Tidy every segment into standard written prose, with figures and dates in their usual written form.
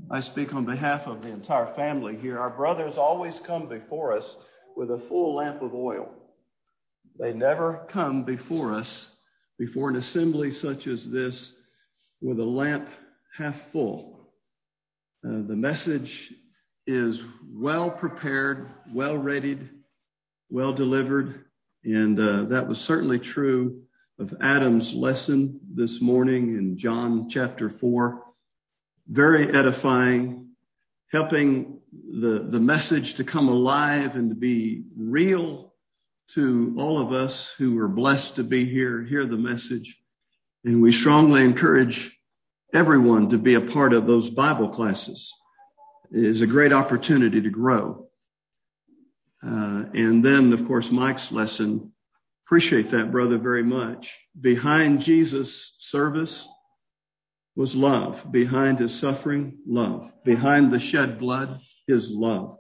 I speak on behalf of the entire family here. Our brothers always come before us with a full lamp of oil. They never come before us, before an assembly such as this, with a lamp half full. The message is well prepared, well readied, well delivered, and that was certainly true of Adam's lesson this morning in John chapter 4. Very edifying, helping the message to come alive and to be real to all of us who are blessed to be here, hear the message. And we strongly encourage everyone to be a part of those Bible classes. It is a great opportunity to grow. And then, of course, Mike's lesson. Appreciate that, brother, very much. Behind Jesus' service was love. Behind his suffering, love. Behind the shed blood, his love.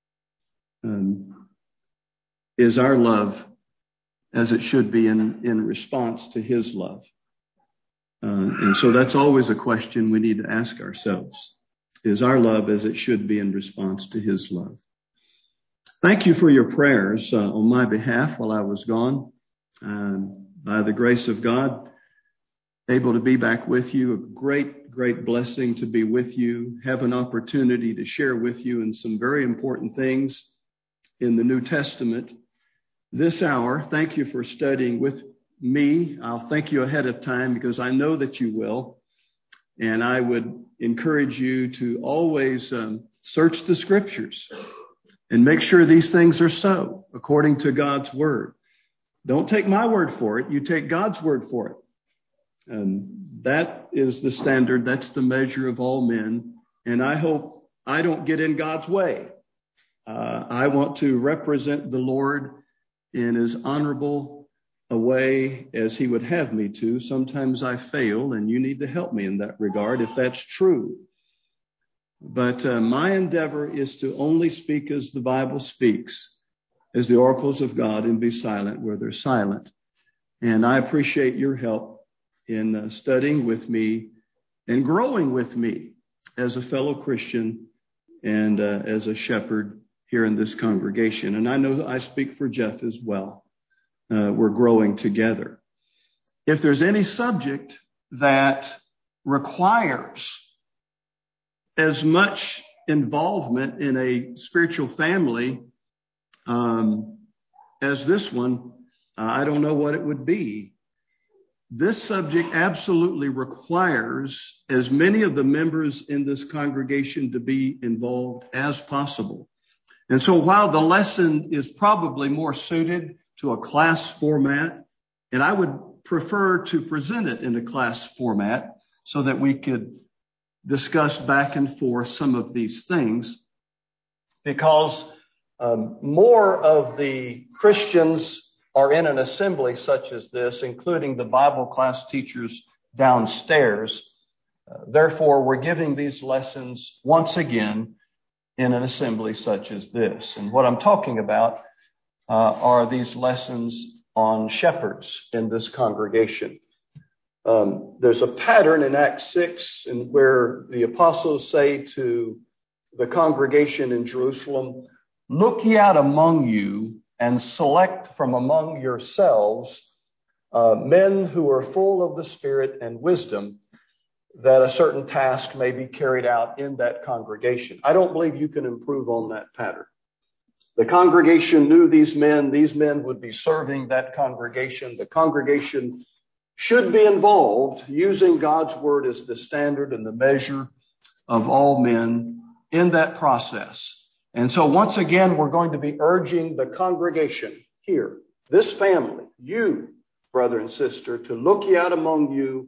Is our love as it should be in response to his love? And so that's always a question we need to ask ourselves. Is our love as it should be in response to his love? Thank you for your prayers on my behalf while I was gone. By the grace of God, able to be back with you. A great blessing to be with you. Have an opportunity to share with you in some very important things in the New Testament this hour. Thank you for studying with me. I'll thank you ahead of time because I know that you will. And I would encourage you to always search the scriptures and make sure these things are so according to God's word. Don't take my word for it. You take God's word for it. And that is the standard. That's the measure of all men. And I hope I don't get in God's way. I want to represent the Lord in as honorable a way as he would have me to. Sometimes I fail, and you need to help me in that regard if that's true. But my endeavor is to only speak as the Bible speaks, as the oracles of God, and be silent where they're silent. And I appreciate your help in studying with me and growing with me as a fellow Christian and as a shepherd here in this congregation. And I know I speak for Jeff as well. We're growing together. If there's any subject that requires as much involvement in a spiritual family as this one, I don't know what it would be. This subject absolutely requires as many of the members in this congregation to be involved as possible. And so while the lesson is probably more suited to a class format, and I would prefer to present it in a class format so that we could discuss back and forth some of these things, because more of the Christians are in an assembly such as this, including the Bible class teachers downstairs. Therefore, we're giving these lessons once again in an assembly such as this. And what I'm talking about are these lessons on shepherds in this congregation. There's a pattern in Acts 6 where the apostles say to the congregation in Jerusalem, "Look ye out among you and select from among yourselves men who are full of the Spirit and wisdom, that a certain task may be carried out in that congregation." I don't believe you can improve on that pattern. The congregation knew these men. These men would be serving that congregation. The congregation should be involved using God's word as the standard and the measure of all men in that process. And so once again, we're going to be urging the congregation here, this family, you, brother and sister, to look ye out among you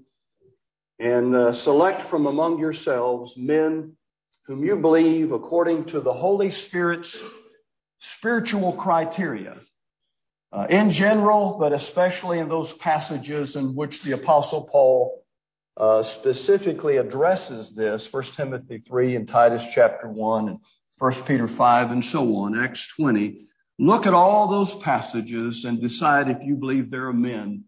and select from among yourselves men whom you believe according to the Holy Spirit's spiritual criteria. In general, but especially in those passages in which the Apostle Paul specifically addresses this, 1 Timothy 3 and Titus chapter 1 and 1 Peter 5 and so on, Acts 20. Look at all those passages and decide if you believe there are men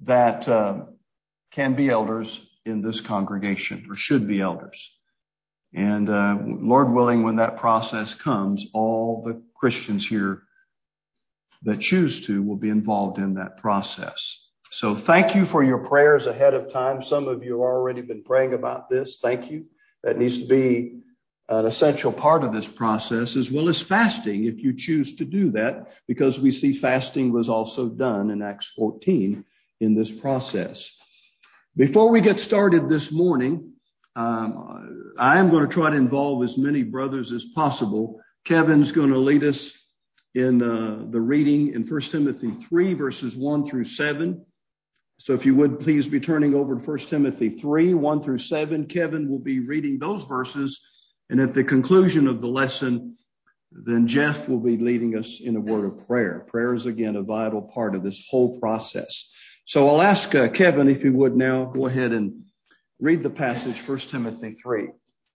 that can be elders in this congregation or should be elders. And Lord willing, when that process comes, all the Christians here that choose to will be involved in that process. So thank you for your prayers ahead of time. Some of you have already been praying about this. Thank you. That needs to be an essential part of this process, as well as fasting, if you choose to do that, because we see fasting was also done in Acts 14 in this process. Before we get started this morning, I am going to try to involve as many brothers as possible. Kevin's going to lead us in the reading in 1 Timothy 3, verses 1 through 7. So if you would please be turning over to 1 Timothy 3, 1 through 7. Kevin will be reading those verses. And at the conclusion of the lesson, then Jeff will be leading us in a word of prayer. Prayer is, again, a vital part of this whole process. So I'll ask Kevin, if he would now go ahead and read the passage, 1 Timothy 3.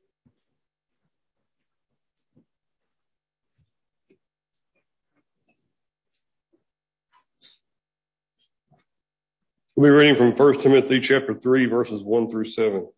We'll be reading from 1 Timothy chapter 3, verses 1 through 7.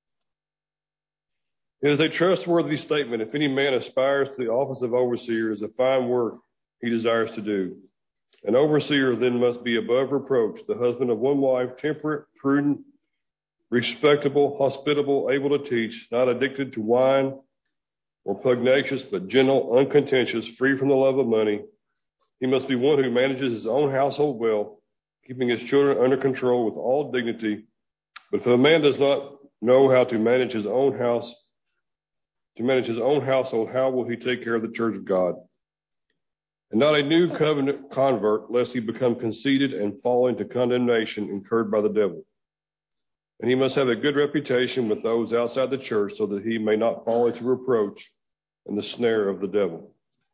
It is a trustworthy statement. If any man aspires to the office of overseer, it is a fine work he desires to do. An overseer then must be above reproach, the husband of one wife, temperate, prudent, respectable, hospitable, able to teach, not addicted to wine or pugnacious, but gentle, uncontentious, free from the love of money. He must be one who manages his own household well, keeping his children under control with all dignity. But if a man does not know how to manage his own house, household, how will he take care of the church of God? And not a new covenant convert, lest he become conceited and fall into condemnation incurred by the devil. And he must have a good reputation with those outside the church, so that he may not fall into reproach and the snare of the devil.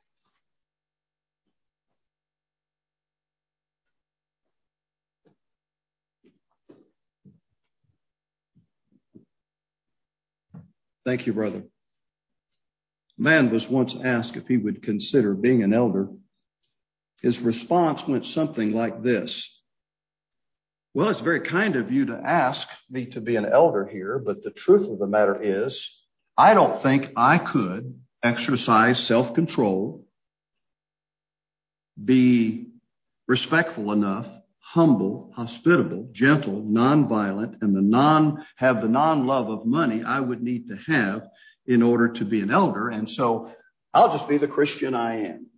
Thank you, brother. A man was once asked if he would consider being an elder. His response went something like this: well, it's very kind of you to ask me to be an elder here, but the truth of the matter is, I don't think I could exercise self-control, be respectful enough, humble, hospitable, gentle, nonviolent, and have the non-love of money I would need to have in order to be an elder. And so I'll just be the Christian I am.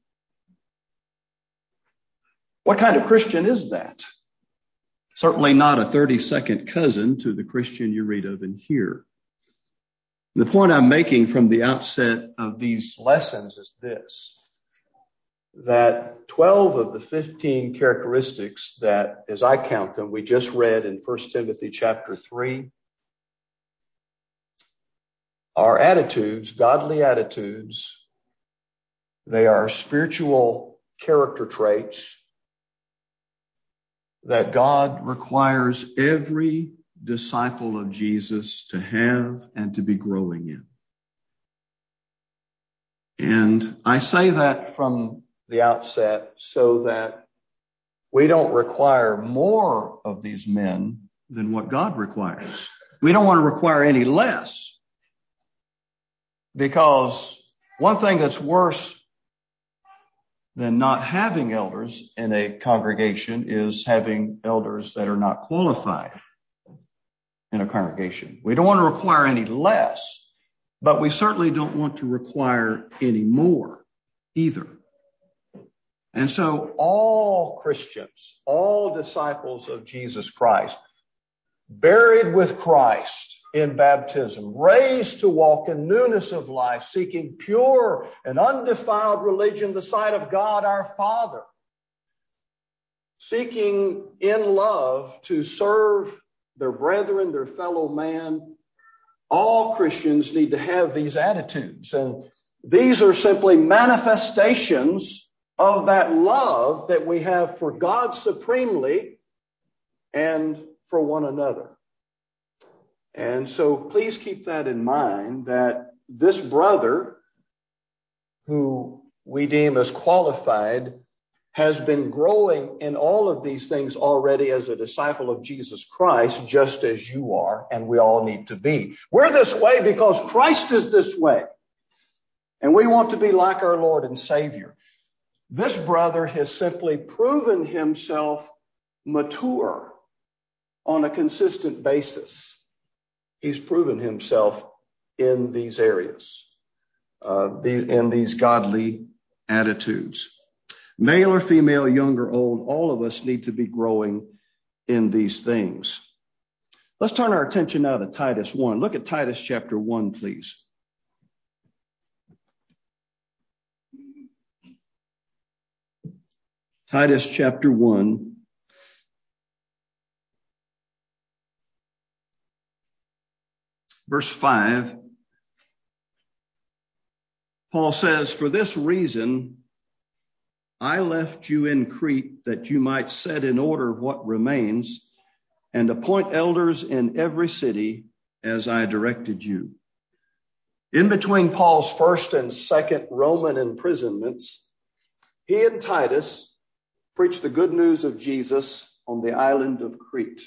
What kind of Christian is that? Certainly not a 32nd cousin to the Christian you read of and hear. The point I'm making from the outset of these lessons is this: that 12 of the 15 characteristics that, as I count them, we just read in 1 Timothy chapter 3, are attitudes, godly attitudes. They are spiritual character traits that God requires every disciple of Jesus to have and to be growing in. And I say that from the outset so that we don't require more of these men than what God requires. We don't want to require any less, because one thing that's worse than not having elders in a congregation is having elders that are not qualified in a congregation. We don't want to require any less, but we certainly don't want to require any more either. And so all Christians, all disciples of Jesus Christ, buried with Christ in baptism, raised to walk in newness of life, seeking pure and undefiled religion in the sight of God our Father, seeking in love to serve their brethren, their fellow man. All Christians need to have these attitudes, and these are simply manifestations of that love that we have for God supremely and for one another. And so please keep that in mind, that this brother, who we deem as qualified, has been growing in all of these things already as a disciple of Jesus Christ, just as you are, and we all need to be. We're this way because Christ is this way, and we want to be like our Lord and Savior. This brother has simply proven himself mature on a consistent basis. He's proven himself in these areas, in these godly attitudes. Male or female, young or old, all of us need to be growing in these things. Let's turn our attention now to Titus 1. Look at Titus chapter 1, please. Titus chapter 1. Verse 5. Paul says, "For this reason, I left you in Crete that you might set in order what remains and appoint elders in every city as I directed you." In between Paul's first and second Roman imprisonments, he and Titus preached the good news of Jesus on the island of Crete.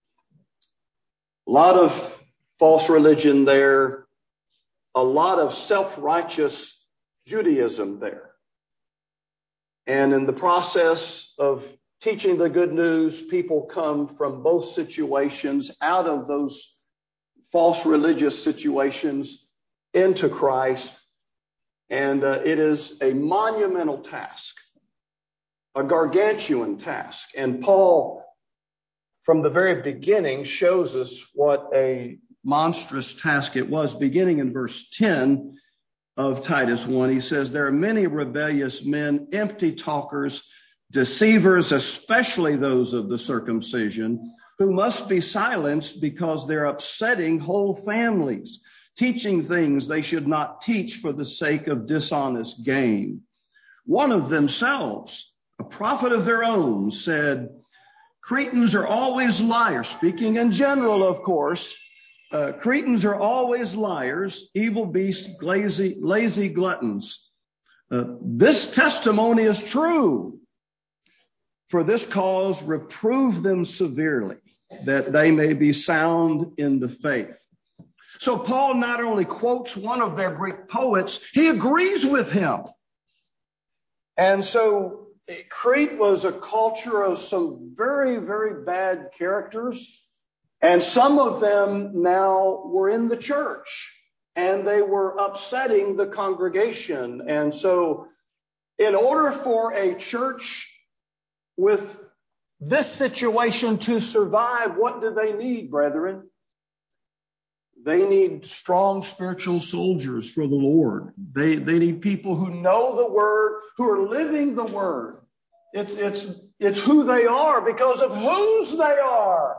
A lot of false religion there, a lot of self-righteous Judaism there. And in the process of teaching the good news, people come from both situations, out of those false religious situations, into Christ. And it is a monumental task, a gargantuan task. And Paul, from the very beginning, shows us what a monstrous task it was. Beginning in verse 10 of Titus 1, he says, "There are many rebellious men, empty talkers, deceivers, especially those of the circumcision, who must be silenced because they're upsetting whole families, teaching things they should not teach for the sake of dishonest gain. One of themselves, a prophet of their own, said, 'Cretans are always liars,'" speaking in general, of course. "Cretans are always liars, evil beasts, lazy gluttons. This testimony is true. For this cause, reprove them severely, that they may be sound in the faith." So Paul not only quotes one of their Greek poets, he agrees with him. And so Crete was a culture of some very, very bad characters. And some of them now were in the church, and they were upsetting the congregation. And so in order for a church with this situation to survive, what do they need, brethren? They need strong spiritual soldiers for the Lord. They need people who know the word, who are living the word. It's who they are because of whose they are.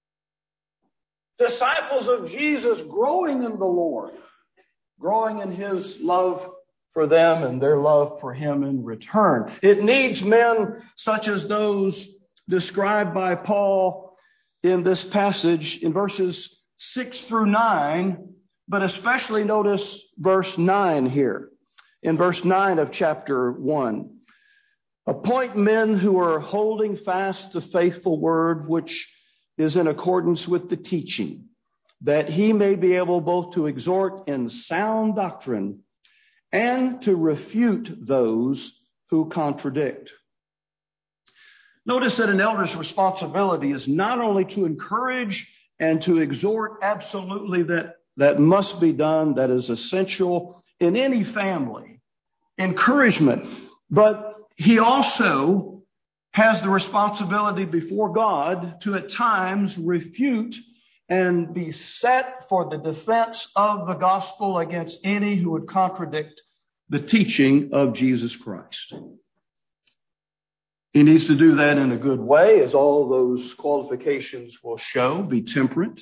Disciples of Jesus growing in the Lord, growing in his love for them and their love for him in return. It needs men such as those described by Paul in this passage in verses 6 through 9, but especially notice verse 9 here. In verse 9 of chapter 1, "Appoint men who are holding fast the faithful word, which is in accordance with the teaching, that he may be able both to exhort in sound doctrine and to refute those who contradict." Notice that an elder's responsibility is not only to encourage and to exhort, absolutely that must be done, that is essential in any family, encouragement, but he also has the responsibility before God to at times refute and be set for the defense of the gospel against any who would contradict the teaching of Jesus Christ. He needs to do that in a good way, as all those qualifications will show, be temperate.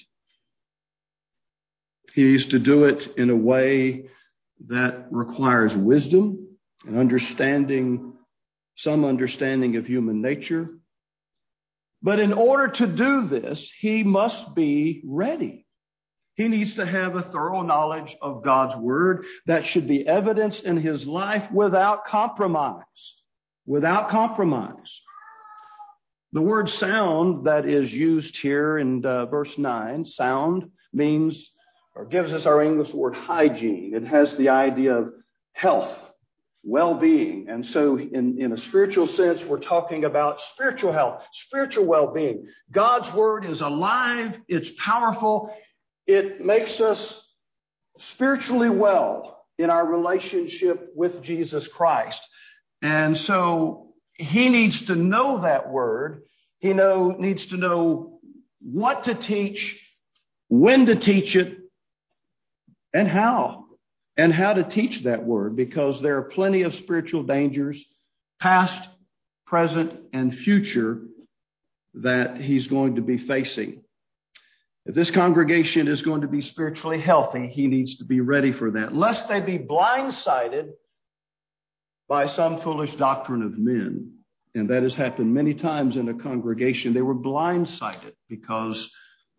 He needs to do it in a way that requires wisdom and understanding, some understanding of human nature. But in order to do this, he must be ready. He needs to have a thorough knowledge of God's word that should be evidenced in his life without compromise. without compromise. The word sound that is used here in verse 9, sound means or gives us our English word hygiene. It has the idea of health, well-being. And so in a spiritual sense, we're talking about spiritual health, spiritual well-being. God's word is alive. It's powerful. It makes us spiritually well in our relationship with Jesus Christ. And so he needs to know that word. He needs to know what to teach, when to teach it, and how to teach that word, because there are plenty of spiritual dangers, past, present, and future, that he's going to be facing. If this congregation is going to be spiritually healthy, he needs to be ready for that, lest they be blindsided by some foolish doctrine of men. And that has happened many times in a congregation. They were blindsided because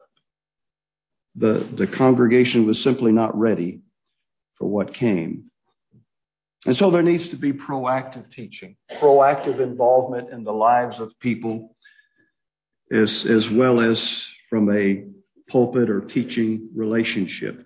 the congregation was simply not ready for what came. And so there needs to be proactive teaching, proactive involvement in the lives of people, as well as from a pulpit or teaching relationship.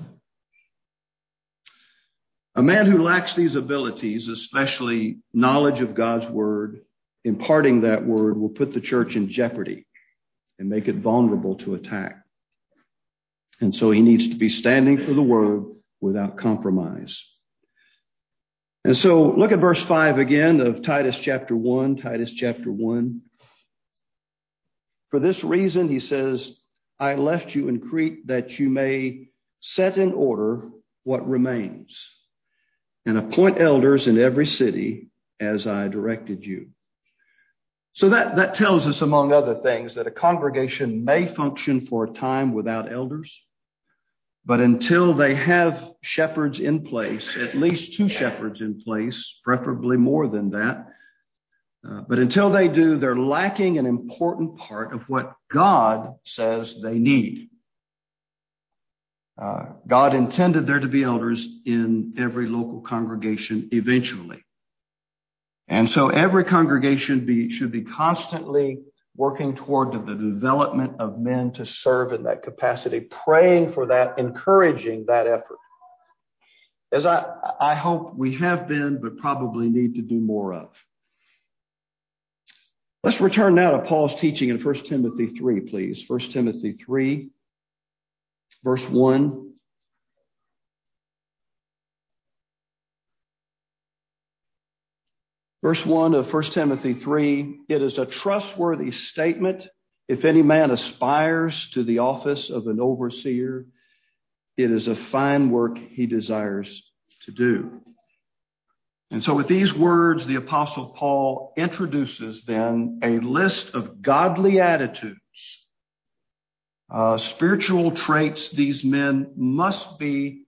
A man who lacks these abilities, especially knowledge of God's word, imparting that word, will put the church in jeopardy and make it vulnerable to attack. And so he needs to be standing for the word without compromise. And so look at verse 5 again of Titus chapter 1. Titus chapter 1. For this reason, he says, I left you in Crete that you may set in order what remains and appoint elders in every city as I directed you. So that tells us, among other things, that a congregation may function for a time without elders, but until they have shepherds in place, at least 2 shepherds in place, preferably more than that, but until they do, they're lacking an important part of what God says they need. God intended there to be elders in every local congregation eventually. And so every congregation should be constantly working toward the development of men to serve in that capacity, praying for that, encouraging that effort, as I hope we have been, but probably need to do more of. Let's return now to Paul's teaching in 1 Timothy 3, please. 1 Timothy 3, verse 1. Verse 1 of 1 Timothy 3, it is a trustworthy statement. If any man aspires to the office of an overseer, it is a fine work he desires to do. And so with these words, the Apostle Paul introduces then a list of godly attitudes, spiritual traits these men must be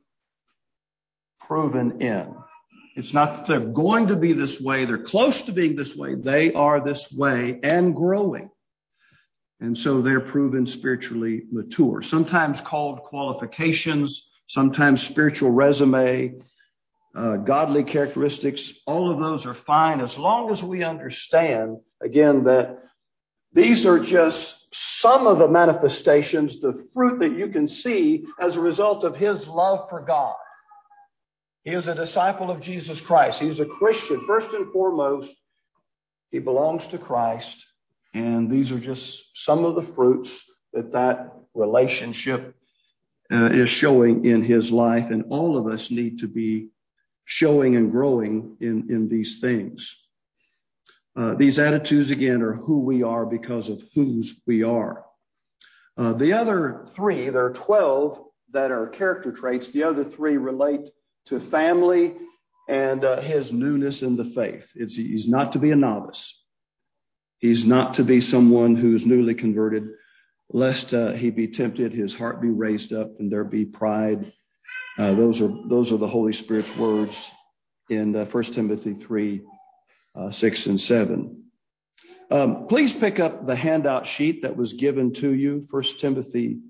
proven in. It's not that they're going to be this way. They're close to being this way. They are this way and growing. And so they're proven spiritually mature, sometimes called qualifications, sometimes spiritual resume, godly characteristics. All of those are fine as long as we understand, again, that these are just some of the manifestations, the fruit that you can see as a result of his love for God. He is a disciple of Jesus Christ. He's a Christian. First and foremost, he belongs to Christ. And these are just some of the fruits that relationship is showing in his life. And all of us need to be showing and growing in these things. These attitudes, again, are who we are because of whose we are. The other 3, there are 12 that are character traits. The other 3 relate to family and his newness in the faith. He's not to be a novice. He's not to be someone who's newly converted, lest he be tempted, his heart be raised up, and there be pride. Those are the Holy Spirit's words in 1 Timothy 3, 6 and 7. Please pick up the handout sheet that was given to you, 1 Timothy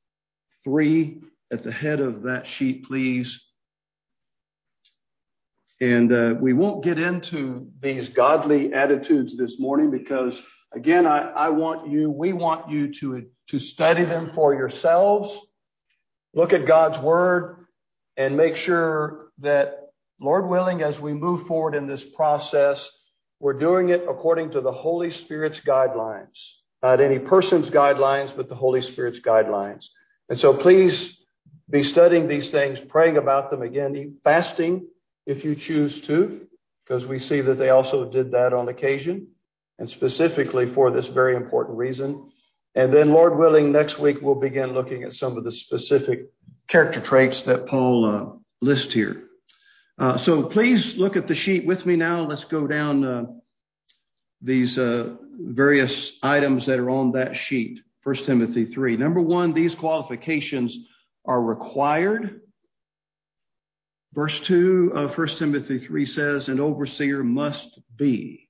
3. At the head of that sheet, please, And we won't get into these godly attitudes this morning because, again, we want you to study them for yourselves, look at God's word, and make sure that, Lord willing, as we move forward in this process, we're doing it according to the Holy Spirit's guidelines, not any person's guidelines, but the Holy Spirit's guidelines. And so please be studying these things, praying about them, again, fasting if you choose to, because we see that they also did that on occasion, and specifically for this very important reason. And then, Lord willing, next week we'll begin looking at some of the specific character traits that Paul lists here. So please look at the sheet with me now. Let's go down these various items that are on that sheet. 1 Timothy 3. Number 1, these qualifications are required. Verse 2 of 1 Timothy 3 says, an overseer must be.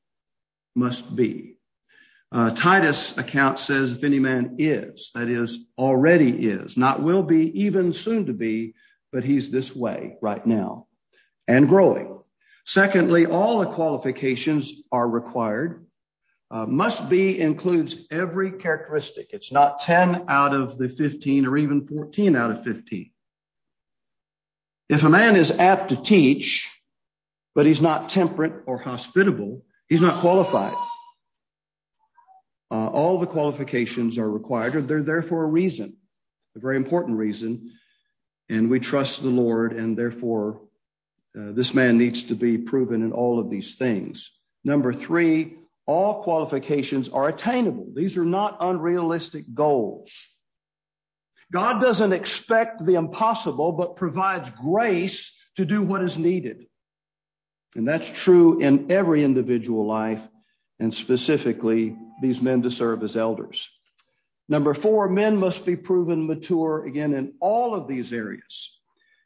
Titus' account says, if any man is, that is, already is, not will be, even soon to be, but he's this way right now and growing. Secondly, all the qualifications are required. Must be includes every characteristic. It's not 10 out of the 15 or even 14 out of 15. If a man is apt to teach, but he's not temperate or hospitable, he's not qualified. All the qualifications are required, or they're there for a reason, a very important reason, and we trust the Lord, and therefore this man needs to be proven in all of these things. Number 3, all qualifications are attainable. These are not unrealistic goals. God doesn't expect the impossible, but provides grace to do what is needed. And that's true in every individual life, and specifically these men to serve as elders. Number 4, men must be proven mature, again, in all of these areas.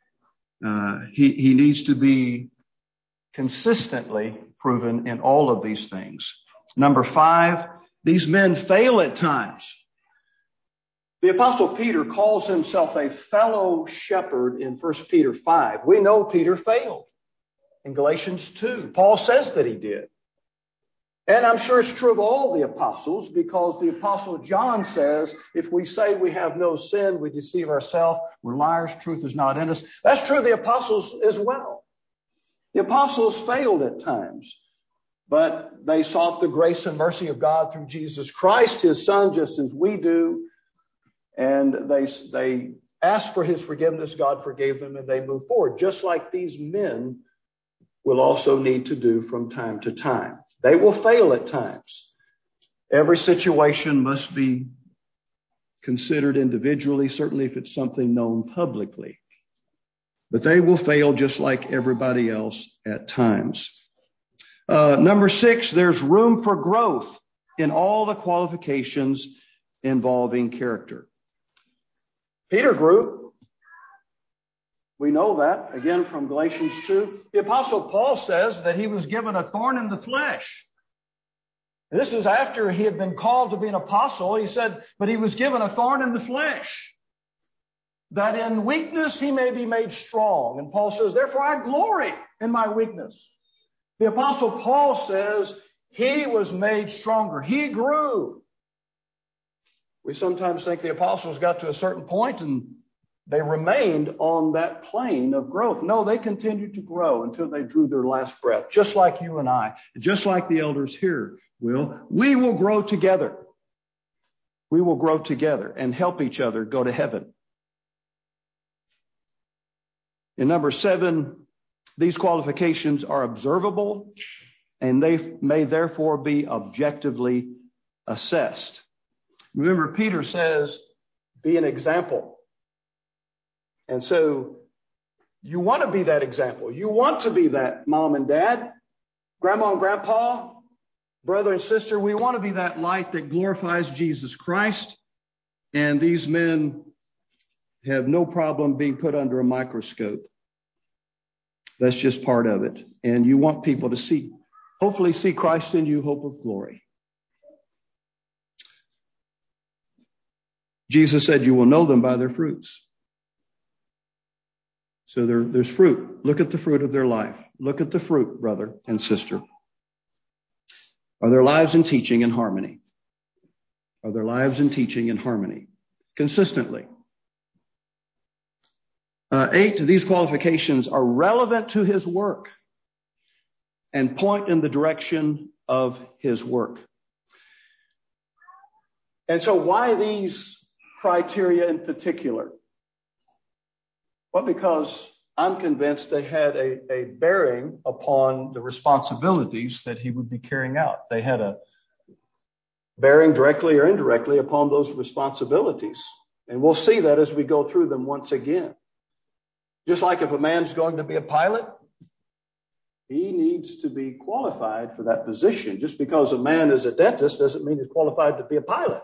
He needs to be consistently proven in all of these things. Number 5, these men fail at times. The Apostle Peter calls himself a fellow shepherd in 1 Peter 5. We know Peter failed in Galatians 2. Paul says that he did. And I'm sure it's true of all the apostles, because the Apostle John says, if we say we have no sin, we deceive ourselves, we're liars, truth is not in us. That's true of the apostles as well. The apostles failed at times, but they sought the grace and mercy of God through Jesus Christ, his son, just as we do. And they asked for his forgiveness. God forgave them, and they moved forward, just like these men will also need to do from time to time. They will fail at times. Every situation must be considered individually, certainly if it's something known publicly. But they will fail just like everybody else at times. Number 6, there's room for growth in all the qualifications involving character. Peter grew. We know that, again, from Galatians 2. The Apostle Paul says that he was given a thorn in the flesh. This is after he had been called to be an apostle. He said, but he was given a thorn in the flesh, that in weakness he may be made strong. And Paul says, therefore I glory in my weakness. The Apostle Paul says he was made stronger. He grew. We sometimes think the apostles got to a certain point and they remained on that plane of growth. No, they continued to grow until they drew their last breath, just like you and I, just like the elders here will. We will grow together. We will grow together and help each other go to heaven. In number 7, these qualifications are observable, and they may therefore be objectively assessed. Remember, Peter says, be an example. And so you want to be that example. You want to be that mom and dad, grandma and grandpa, brother and sister. We want to be that light that glorifies Jesus Christ. And these men have no problem being put under a microscope. That's just part of it. And you want people to hopefully see Christ in you, hope of glory. Jesus said, you will know them by their fruits. So there's fruit. Look at the fruit of their life. Look at the fruit, brother and sister. Are their lives in teaching in harmony? Are their lives in teaching in harmony? Consistently. 8, these qualifications are relevant to his work and point in the direction of his work. And so why these criteria in particular? Well, because I'm convinced they had a bearing upon the responsibilities that he would be carrying out. They had a bearing directly or indirectly upon those responsibilities. And we'll see that as we go through them once again. Just like if a man's going to be a pilot, he needs to be qualified for that position. Just because a man is a dentist doesn't mean he's qualified to be a pilot.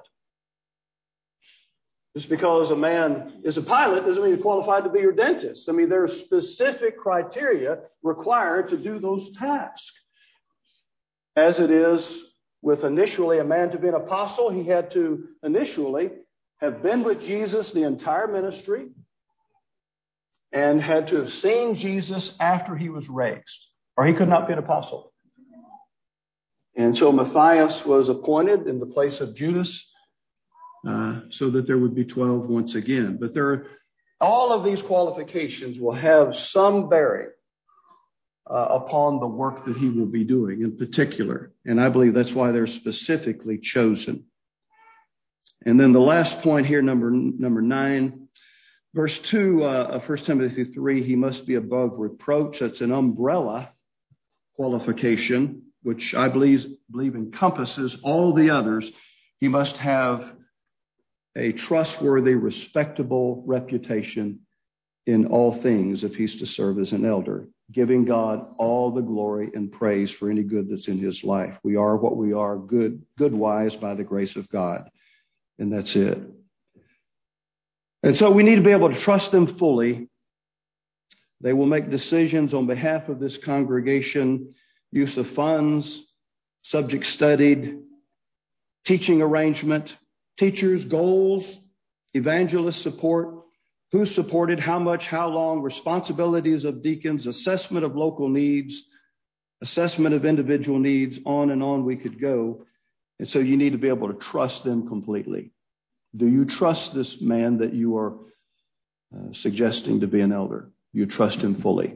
Just because a man is a pilot doesn't mean he's qualified to be your dentist. I mean, there are specific criteria required to do those tasks. As it is with initially a man to be an apostle, he had to initially have been with Jesus the entire ministry and had to have seen Jesus after he was raised, or he could not be an apostle. And so Matthias was appointed in the place of Judas so that there would be 12 once again. But all of these qualifications will have some bearing upon the work that he will be doing in particular. And I believe that's why they're specifically chosen. And then the last point here, number 9, verse 2 of 1 Timothy 3, he must be above reproach. That's an umbrella qualification, which I believe encompasses all the others. He must have a trustworthy, respectable reputation in all things if he's to serve as an elder, giving God all the glory and praise for any good that's in his life. We are what we are, good wise by the grace of God. And that's it. And so we need to be able to trust them fully. They will make decisions on behalf of this congregation, use of funds, subject studied, teaching arrangement, teachers, goals, evangelist support, who's supported, how much, how long, responsibilities of deacons, assessment of local needs, assessment of individual needs, on and on we could go. And so you need to be able to trust them completely. Do you trust this man that you are suggesting to be an elder? You trust him fully.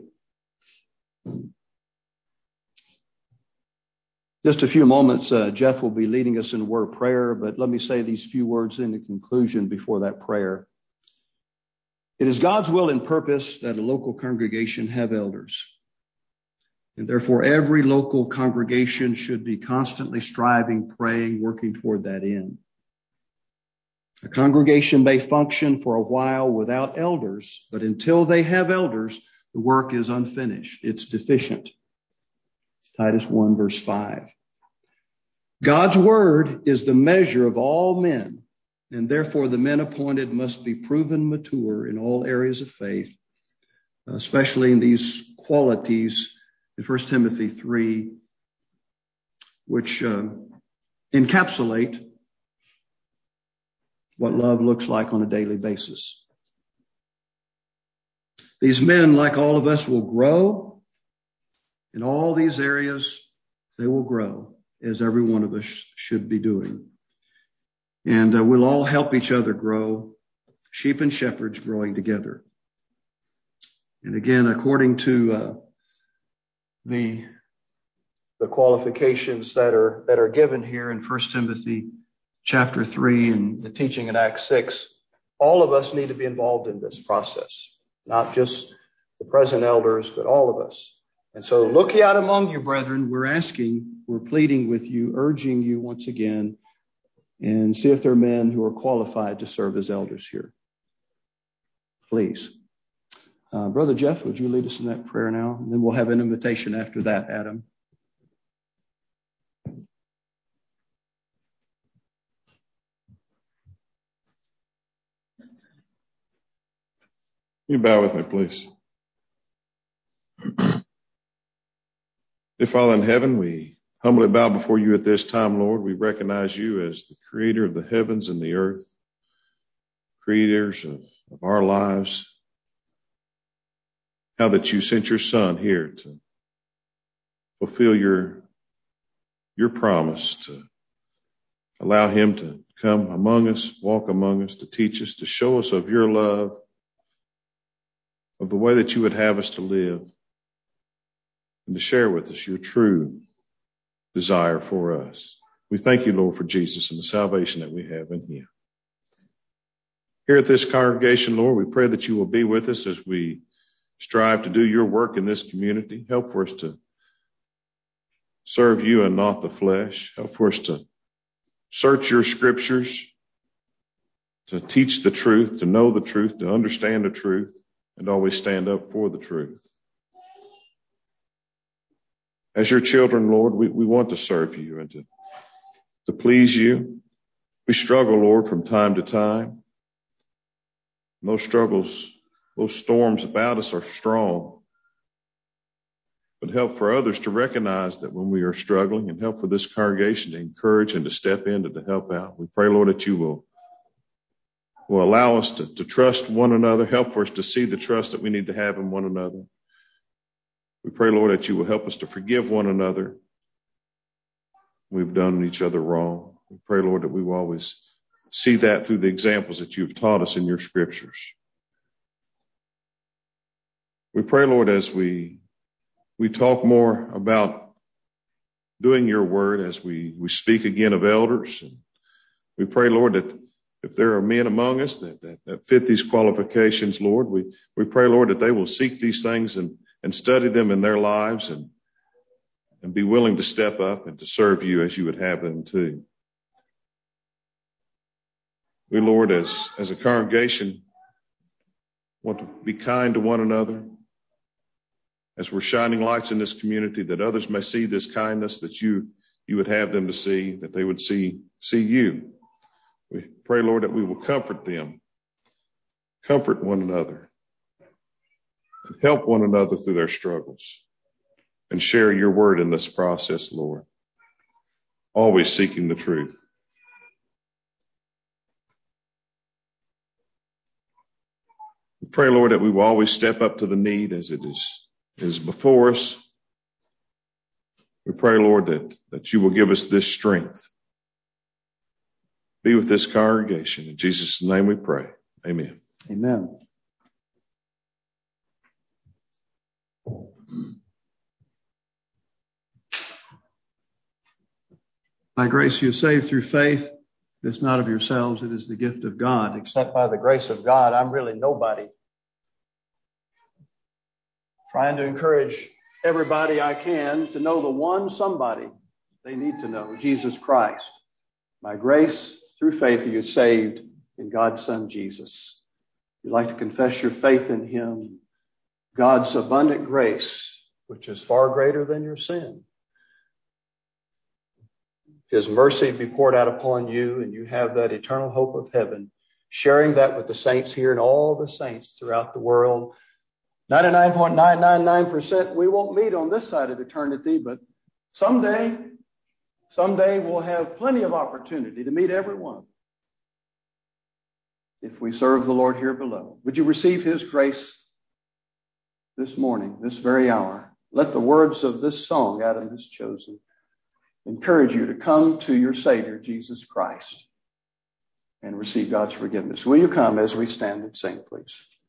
Just a few moments, Jeff will be leading us in a word of prayer, but let me say these few words in the conclusion before that prayer. It is God's will and purpose that a local congregation have elders. And therefore, every local congregation should be constantly striving, praying, working toward that end. A congregation may function for a while without elders, but until they have elders, the work is unfinished. It's deficient. Titus 1, verse 5. God's word is the measure of all men, and therefore the men appointed must be proven mature in all areas of faith, especially in these qualities in 1 Timothy 3, which encapsulate what love looks like on a daily basis. These men, like all of us, will grow. In all these areas, they will grow, as every one of us should be doing. And we'll all help each other grow, sheep and shepherds growing together. And again, according to the qualifications that are given here in 1 Timothy chapter 3 and the teaching in Acts 6, all of us need to be involved in this process, not just the present elders, but all of us. And so look ye out among you, brethren. We're pleading with you, urging you once again, and see if there are men who are qualified to serve as elders here. Please. Brother Jeff, would you lead us in that prayer now? And then we'll have an invitation after that, Adam. You bow with me, please. Dear Father in heaven, we humbly bow before you at this time, Lord. We recognize you as the creator of the heavens and the earth, creators of our lives. how that you sent your Son here to fulfill your promise, to allow him to come among us, walk among us, to teach us, to show us of your love, of the way that you would have us to live, and to share with us your true desire for us. We thank you, Lord, for Jesus and the salvation that we have in him. Here at this congregation, Lord, we pray that you will be with us as we strive to do your work in this community. Help for us to serve you and not the flesh. Help for us to search your scriptures, to teach the truth, to know the truth, to understand the truth, and always stand up for the truth. As your children, Lord, we want to serve you and to please you. We struggle, Lord, from time to time. And those struggles, those storms about us are strong. But help for others to recognize that when we are struggling, and help for this congregation to encourage and to step in and to help out. We pray, Lord, that you will allow us to trust one another. Help for us to see the trust that we need to have in one another. We pray, Lord, that you will help us to forgive one another. We've done each other wrong. We pray, Lord, that we will always see that through the examples that you've taught us in your scriptures. We pray, Lord, as we talk more about doing your word, as we speak again of elders. And we pray, Lord, that if there are men among us that fit these qualifications, Lord, we pray, Lord, that they will seek these things and study them in their lives and be willing to step up and to serve you as you would have them to. We, Lord, as a congregation, want to be kind to one another as we're shining lights in this community, that others may see this kindness that you would have them to see, that they would see you. We pray, Lord, that we will comfort them, comfort one another, and help one another through their struggles, and share your word in this process, Lord, always seeking the truth. We pray, Lord, that we will always step up to the need as it is before us. We pray, Lord, that you will give us this strength. Be with this congregation. In Jesus' name we pray. Amen. Amen. By grace you are saved through faith. It's not of yourselves, it is the gift of God. Except by the grace of God, I'm really nobody. Trying to encourage everybody I can to know the one somebody they need to know, Jesus Christ. By grace, through faith, you're saved in God's Son, Jesus. You'd like to confess your faith in him, God's abundant grace, which is far greater than your sin. His mercy be poured out upon you, and you have that eternal hope of heaven, sharing that with the saints here and all the saints throughout the world. 99.999% we won't meet on this side of eternity, but someday we'll have plenty of opportunity to meet everyone if we serve the Lord here below. Would you receive his grace this morning, this very hour? Let the words of this song, Adam has chosen, encourage you to come to your Savior, Jesus Christ, and receive God's forgiveness. Will you come as we stand and sing, please?